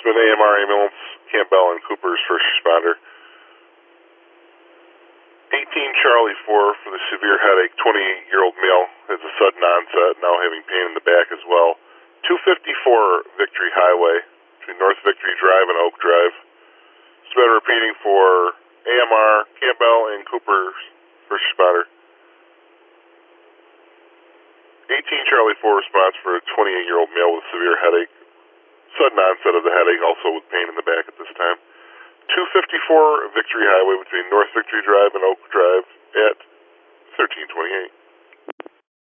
It's been AMR ambulance, Campbell and Cooper's first responder. 18 Charlie 4 for the severe headache, 28-year-old male, has a sudden onset, now having pain in the back as well. 254 Victory Highway, between North Victory Drive and Oak Drive. It's been repeating for AMR, Campbell, and Cooper's first responder. 18 Charlie 4 response for a 28-year-old male with severe headache. Sudden onset of the headache, also with pain in the back at this time. 254 Victory Highway between North Victory Drive and Oak Drive at 1328.